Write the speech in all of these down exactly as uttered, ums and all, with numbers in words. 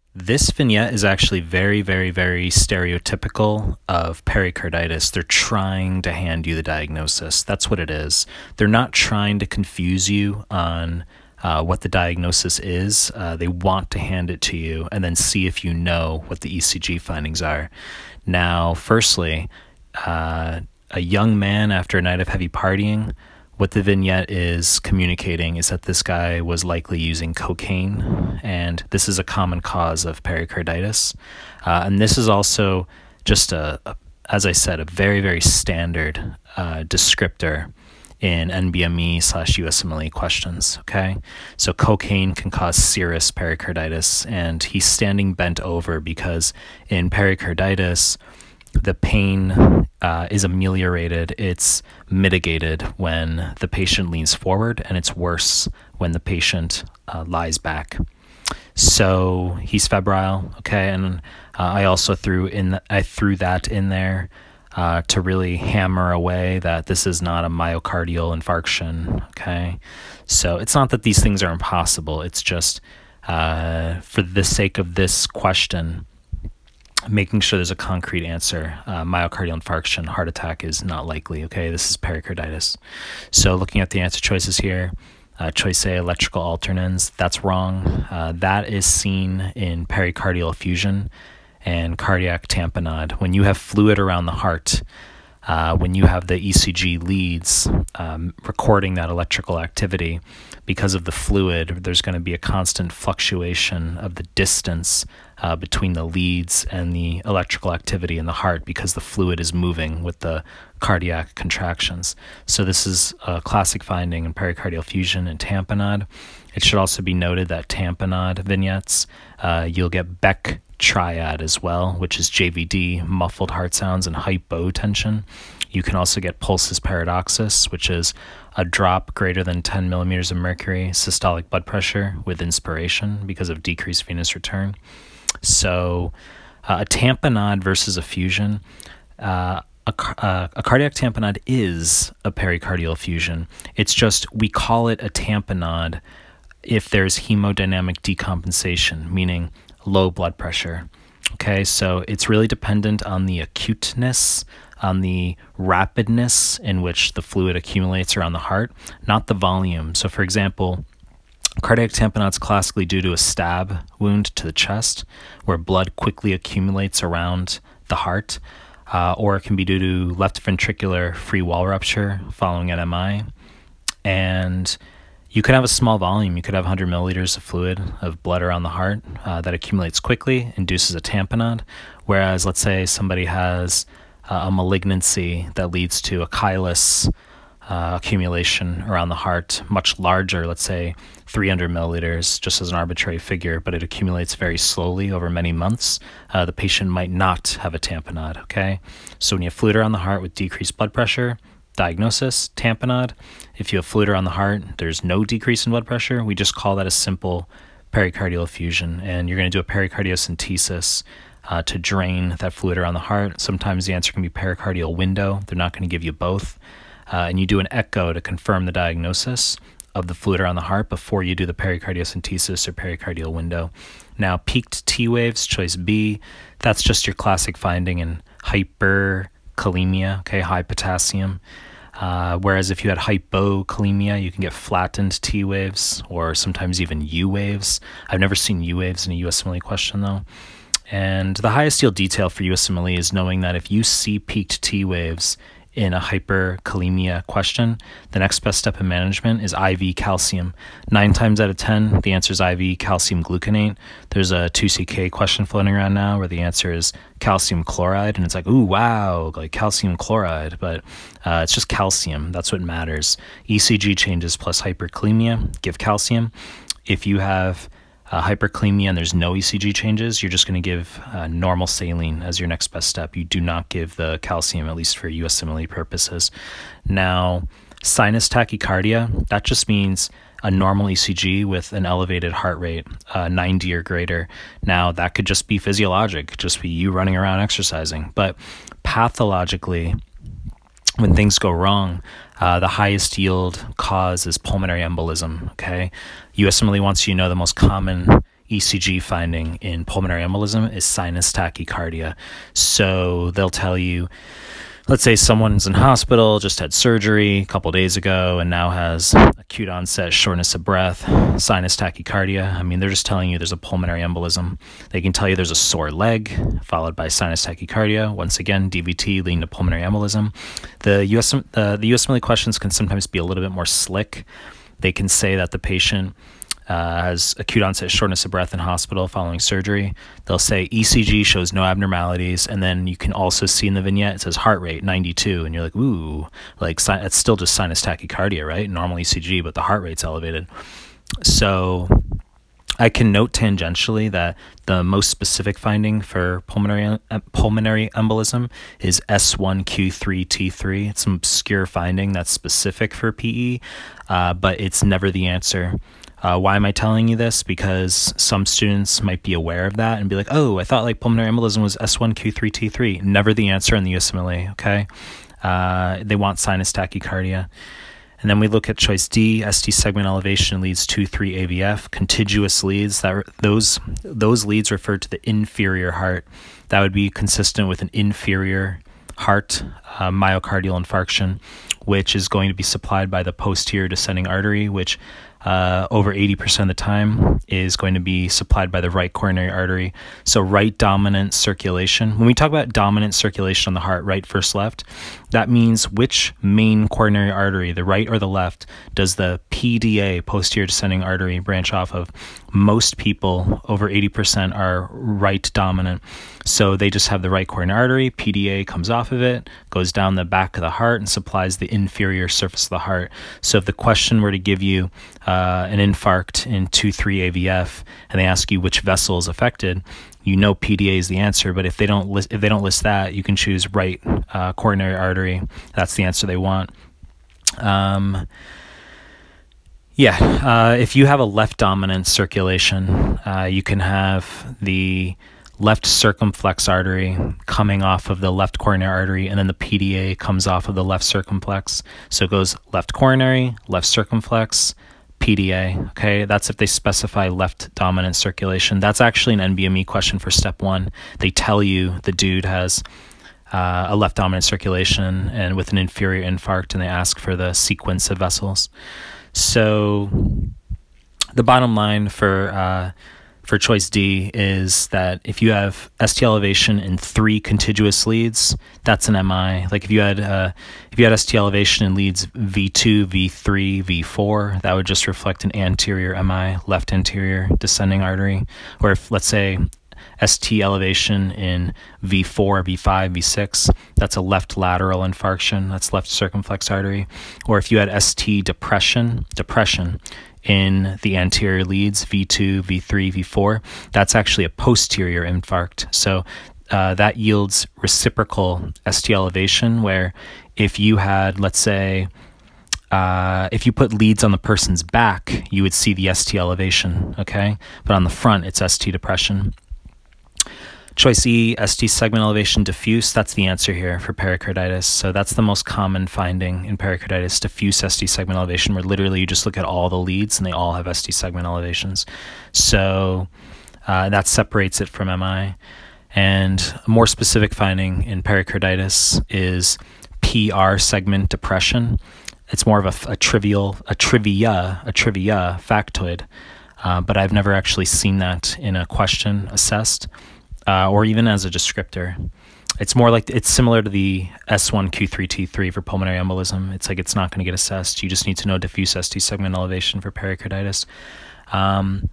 This vignette is actually very, very, very stereotypical of pericarditis. They're trying to hand you the diagnosis. That's what it is. They're not trying to confuse you on uh, what the diagnosis is. Uh, they want to hand it to you and then see if you know what the E C G findings are. Now, firstly, uh, a young man after a night of heavy partying, what the vignette is communicating is that this guy was likely using cocaine, and this is a common cause of pericarditis. Uh, and this is also just a, a, as I said, a very, very standard uh, descriptor in N B M E slash U S M L E questions, okay? So cocaine can cause serous pericarditis, and he's standing bent over because in pericarditis, the pain uh, is ameliorated, it's mitigated when the patient leans forward, and it's worse when the patient uh, lies back. So he's febrile, okay, and uh, I also threw in the, I threw that in there uh, to really hammer away that this is not a myocardial infarction, okay. So it's not that these things are impossible. It's just uh, for the sake of this question, making sure there's a concrete answer. Uh, myocardial infarction, heart attack is not likely, okay? This is pericarditis. So looking at the answer choices here, uh, choice A, electrical alternans, that's wrong. Uh, that is seen in pericardial effusion and cardiac tamponade. When you have fluid around the heart, uh, when you have the E C G leads um, recording that electrical activity, because of the fluid, there's going to be a constant fluctuation of the distance uh, between the leads and the electrical activity in the heart because the fluid is moving with the cardiac contractions. So this is a classic finding in pericardial effusion and tamponade. It should also be noted that tamponade vignettes, uh, you'll get Beck triad as well, which is J V D, muffled heart sounds, and hypotension. You can also get pulsus paradoxus, which is a drop greater than ten millimeters of mercury systolic blood pressure with inspiration because of decreased venous return. So uh, a tamponade versus effusion, uh, a, uh, a cardiac tamponade is a pericardial effusion. It's just we call it a tamponade if there's hemodynamic decompensation, meaning low blood pressure. Okay, so it's really dependent on the acuteness, on the rapidness in which the fluid accumulates around the heart, not the volume. So for example, cardiac tamponade is classically due to a stab wound to the chest where blood quickly accumulates around the heart, uh, or it can be due to left ventricular free wall rupture following an M I. And you could have a small volume. You could have one hundred milliliters of fluid of blood around the heart uh, that accumulates quickly, induces a tamponade, whereas let's say somebody has uh, a malignancy that leads to a chylous uh, accumulation around the heart, much larger, let's say three hundred milliliters, just as an arbitrary figure, but it accumulates very slowly over many months. Uh, the patient might not have a tamponade, okay? So when you have fluid around the heart with decreased blood pressure, diagnosis, tamponade. If you have fluid around the heart, there's no decrease in blood pressure. We just call that a simple pericardial effusion, and you're going to do a pericardiocentesis uh, to drain that fluid around the heart. Sometimes the answer can be pericardial window. They're not going to give you both. Uh, and you do an echo to confirm the diagnosis of the fluid around the heart before you do the pericardiocentesis or pericardial window. Now, peaked T waves, choice B, that's just your classic finding in hyperkalemia, okay, high potassium. Uh, whereas if you had hypokalemia, you can get flattened T waves or sometimes even U waves. I've never seen U waves in a U S M L E question though. And the highest yield detail for U S M L E is knowing that if you see peaked T waves in a hyperkalemia question, the next best step in management is I V calcium. Nine times out of ten, the answer is I V calcium gluconate. There's a two C K question floating around now where the answer is calcium chloride, and it's like, ooh, wow, like calcium chloride, but uh, it's just calcium. That's what matters. E C G changes plus hyperkalemia give calcium. If you have Uh, hyperkalemia and there's no E C G changes, you're just going to give uh, normal saline as your next best step. You do not give the calcium, at least for U S M L E purposes. Now, sinus tachycardia, that just means a normal E C G with an elevated heart rate, uh, ninety or greater. Now, that could just be physiologic, just be you running around exercising. But pathologically, when things go wrong, uh, the highest yield cause is pulmonary embolism, okay? U S M L E wants you to know the most common E C G finding in pulmonary embolism is sinus tachycardia. So they'll tell you, let's say someone's in hospital, just had surgery a couple days ago, and now has acute onset shortness of breath, sinus tachycardia. I mean, they're just telling you there's a pulmonary embolism. They can tell you there's a sore leg, followed by sinus tachycardia. Once again, D V T leading to pulmonary embolism. The U S uh, the U S M L E questions can sometimes be a little bit more slick. They can say that the patient Uh, has acute onset shortness of breath in hospital following surgery. They'll say E C G shows no abnormalities, and then you can also see in the vignette it says heart rate ninety-two, and you're like, ooh, like it's still just sinus tachycardia, right? Normal E C G, but the heart rate's elevated. So I can note tangentially that the most specific finding for pulmonary uh, pulmonary embolism is S one Q three T three. It's an obscure finding that's specific for P E, uh, but it's never the answer. Uh, why am I telling you this? Because some students might be aware of that and be like, oh, I thought like pulmonary embolism was S one Q three T three. Never the answer in the U S M L E, okay? Uh, they want sinus tachycardia. And then we look at choice D, S T segment elevation leads two three A V F, contiguous leads. That those those leads refer to the inferior heart. That would be consistent with an inferior heart uh, myocardial infarction, which is going to be supplied by the posterior descending artery, which uh, over eighty percent of the time is going to be supplied by the right coronary artery. So right dominant circulation. When we talk about dominant circulation on the heart, right versus left, that means which main coronary artery, the right or the left, does the P D A, posterior descending artery, branch off of? Most people, over eighty percent, are right dominant. So they just have the right coronary artery, P D A comes off of it, goes down the back of the heart and supplies the inferior surface of the heart. So if the question were to give you uh, an infarct in two three A V F and they ask you which vessel is affected, you know P D A is the answer. But if they don't list, if they don't list that, you can choose right uh, coronary artery. That's the answer they want. Um, yeah, uh, if you have a left dominant circulation, uh, you can have the left circumflex artery coming off of the left coronary artery, and then the P D A comes off of the left circumflex. So it goes left coronary, left circumflex, P D A. Okay, that's if they specify left dominant circulation. That's actually an N B M E question for step one. They tell you the dude has uh, a left dominant circulation and with an inferior infarct, and they ask for the sequence of vessels. So the bottom line for uh, for choice D is that if you have S T elevation in three contiguous leads, that's an M I. Like if you had uh, if you had S T elevation in leads V two, V three, V four, that would just reflect an anterior M I, left anterior descending artery. Or if, let's say, S T elevation in V four, V five, V six, that's a left lateral infarction, that's left circumflex artery. Or if you had S T depression, depression in the anterior leads, V two, V three, V four, that's actually a posterior infarct. So uh, that yields reciprocal S T elevation, where if you had, let's say, uh, if you put leads on the person's back, you would see the S T elevation, okay? But on the front, it's S T depression. Choice E, S T segment elevation diffuse, that's the answer here for pericarditis. So that's the most common finding in pericarditis, diffuse S T segment elevation, where literally you just look at all the leads and they all have S T segment elevations. So uh, that separates it from M I. And a more specific finding in pericarditis is P R segment depression. It's more of a, a trivial, a trivia, a trivia factoid, uh, but I've never actually seen that in a question assessed. Uh, or even as a descriptor. It's more like, it's similar to the S one Q three T three for pulmonary embolism. It's like it's not going to get assessed. You just need to know diffuse S T segment elevation for pericarditis. Um,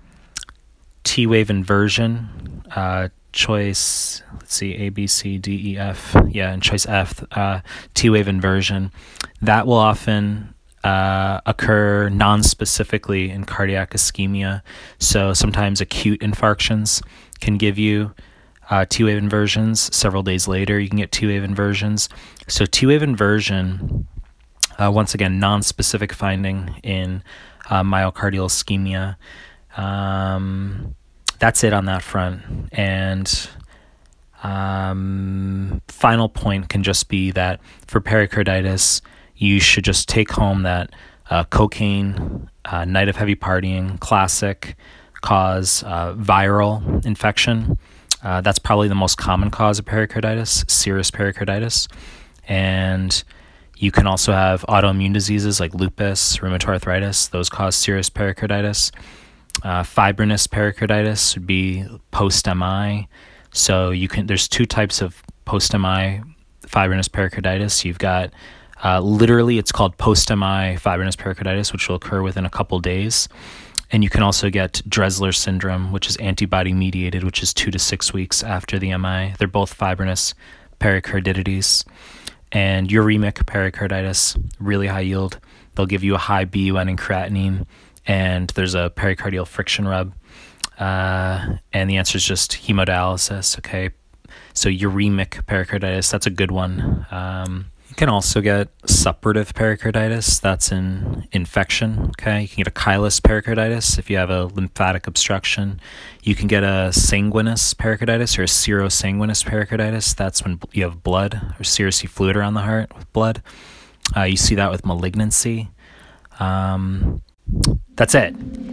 T-wave inversion, uh, choice, let's see, A, B, C, D, E, F. Yeah, and choice F, uh, T-wave inversion. That will often Uh, occur non-specifically in cardiac ischemia. So sometimes acute infarctions can give you uh, T-wave inversions. Several days later, you can get T-wave inversions. So T-wave inversion, uh, once again, non-specific finding in uh, myocardial ischemia. Um, that's it on that front. And um, final point can just be that for pericarditis, you should just take home that uh, cocaine, uh, night of heavy partying, classic, cause uh, viral infection. Uh, that's probably the most common cause of pericarditis, serous pericarditis. And you can also have autoimmune diseases like lupus, rheumatoid arthritis. Those cause serous pericarditis. Uh, fibrinous pericarditis would be post-M I. So you can. There's two types of post-M I fibrinous pericarditis. You've got uh, literally it's called post-M I fibrinous pericarditis, which will occur within a couple days. And you can also get Dressler syndrome, which is antibody-mediated, which is two to six weeks after the M I. They're both fibrinous pericarditis. And uremic pericarditis, really high yield. They'll give you a high B U N and creatinine, and there's a pericardial friction rub. Uh, and the answer is just hemodialysis, okay? So uremic pericarditis, that's a good one. Um, you can also get suppurative pericarditis. That's an infection, okay? You can get a chylous pericarditis if you have a lymphatic obstruction. You can get a sanguinous pericarditis or a serosanguinous pericarditis. That's when you have blood or serous fluid around the heart with blood. Uh, you see that with malignancy. Um, that's it.